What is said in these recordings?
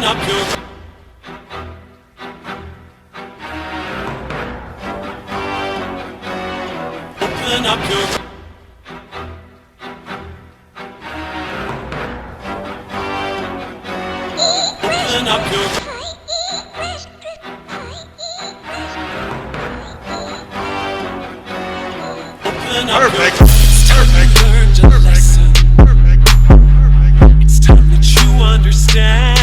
Open up your Open up your Open up your Perfect. It's time you learned a lesson. It's time that you understand.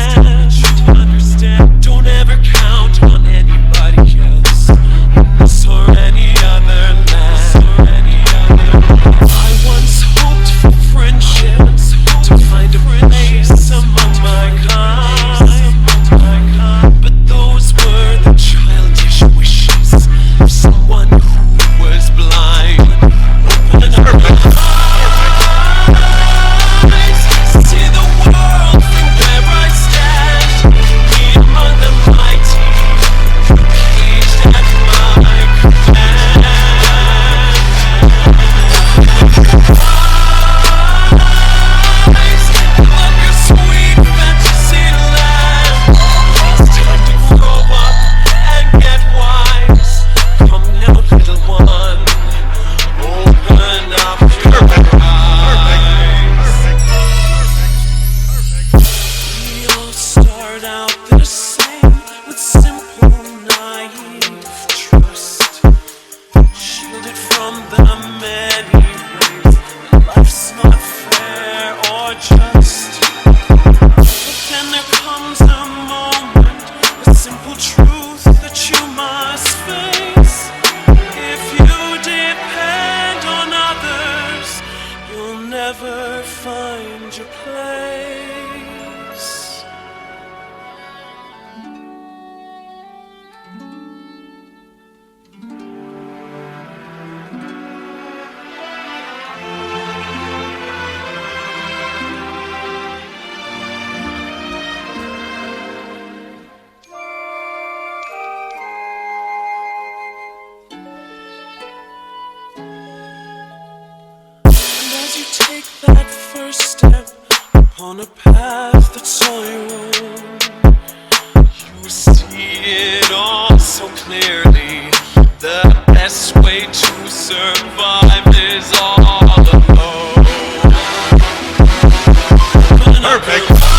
Don't ever count on anybody else, this or any other land. I once hoped for friendship, to find a place among my kind, but those were the childish wishes of someone who was blind. Open up your eyes, see the world from where I stand. Me among the mighty, caged at my command. Eyes, love your sweet fantasy land. It's time to grow up and get wise. Come now, little one. Open up your eyes. We all start out the same, with simple, naive trust, shielded from the many ways that life's not fair or just. But then there comes a moment, a simple truth that you must face. If you depend on others, you'll never find your place. And as you take that first step upon a path that's all your own, you see it all so clearly. The best way to survive is all alone. Open up Perfect. your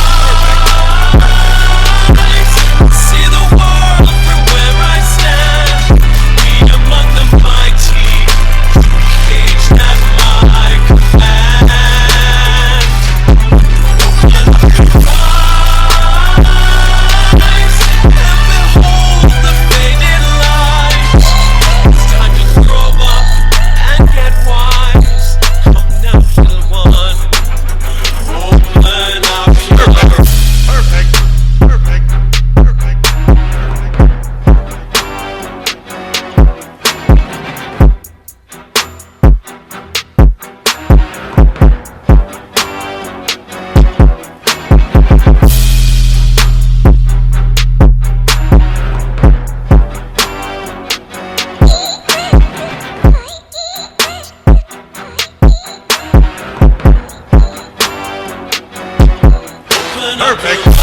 eyes, see the world from where I stand. Me among the mighty, caged at my command. Open up your eyes and behold the faded light. It's time to grow up and get wise. Come now, little one. Open up your Perfect. Perfect. Perfect. Open up Perfect. your